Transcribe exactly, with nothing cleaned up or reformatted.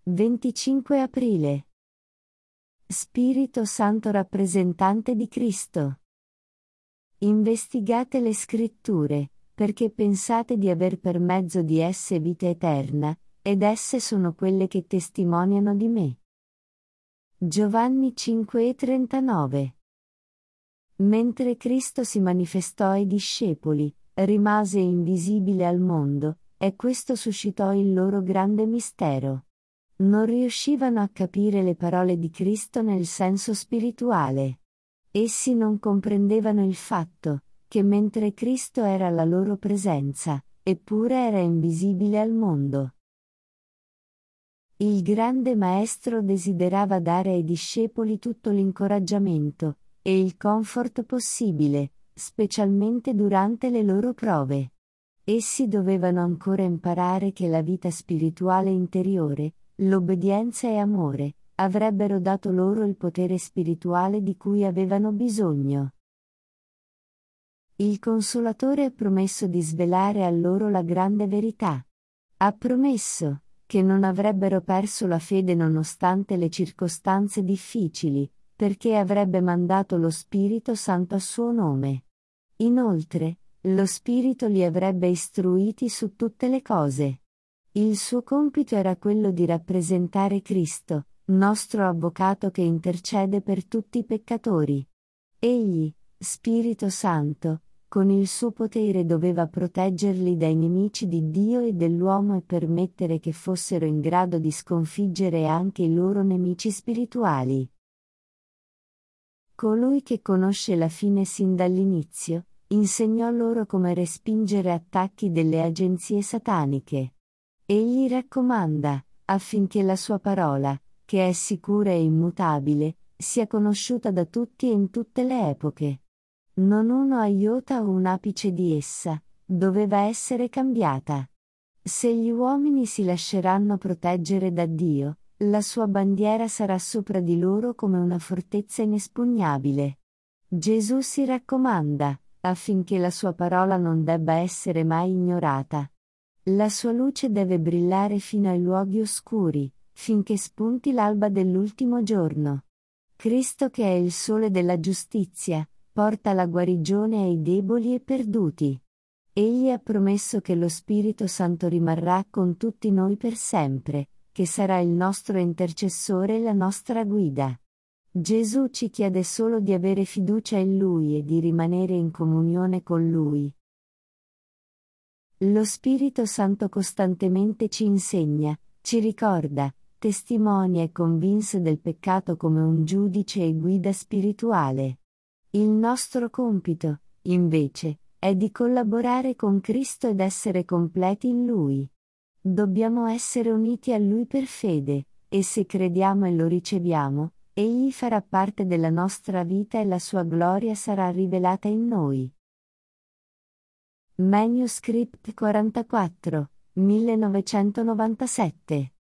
venticinque aprile. Spirito Santo rappresentante di Cristo. Investigate le Scritture, perché pensate di aver per mezzo di esse vita eterna, ed esse sono quelle che testimoniano di me. Giovanni cinque e trentanove. Mentre Cristo si manifestò ai discepoli, rimase invisibile al mondo, e questo suscitò il loro grande mistero. Non riuscivano a capire le parole di Cristo nel senso spirituale. Essi non comprendevano il fatto che mentre Cristo era alla loro presenza, eppure era invisibile al mondo. Il grande Maestro desiderava dare ai discepoli tutto l'incoraggiamento e il comfort possibile, specialmente durante le loro prove. Essi dovevano ancora imparare che la vita spirituale interiore, l'obbedienza e amore, avrebbero dato loro il potere spirituale di cui avevano bisogno. Il Consolatore ha promesso di svelare a loro la grande verità. Ha promesso che non avrebbero perso la fede nonostante le circostanze difficili, perché avrebbe mandato lo Spirito Santo a suo nome. Inoltre, lo Spirito li avrebbe istruiti su tutte le cose. Il suo compito era quello di rappresentare Cristo, nostro avvocato che intercede per tutti i peccatori. Egli, Spirito Santo, con il suo potere doveva proteggerli dai nemici di Dio e dell'uomo e permettere che fossero in grado di sconfiggere anche i loro nemici spirituali. Colui che conosce la fine sin dall'inizio, insegnò loro come respingere attacchi delle agenzie sataniche. Egli raccomanda, affinché la sua parola, che è sicura e immutabile, sia conosciuta da tutti e in tutte le epoche. Non uno iota o un apice di essa doveva essere cambiata. Se gli uomini si lasceranno proteggere da Dio, la sua bandiera sarà sopra di loro come una fortezza inespugnabile. Gesù si raccomanda, affinché la sua parola non debba essere mai ignorata. La sua luce deve brillare fino ai luoghi oscuri, finché spunti l'alba dell'ultimo giorno. Cristo, che è il sole della giustizia, porta la guarigione ai deboli e perduti. Egli ha promesso che lo Spirito Santo rimarrà con tutti noi per sempre, che sarà il nostro intercessore e la nostra guida. Gesù ci chiede solo di avere fiducia in Lui e di rimanere in comunione con Lui. Lo Spirito Santo costantemente ci insegna, ci ricorda, testimonia e convince del peccato come un giudice e guida spirituale. Il nostro compito, invece, è di collaborare con Cristo ed essere completi in Lui. Dobbiamo essere uniti a Lui per fede, e se crediamo e lo riceviamo, Egli farà parte della nostra vita e la sua gloria sarà rivelata in noi. Manuscript quarantaquattro, millenovecentonovantasette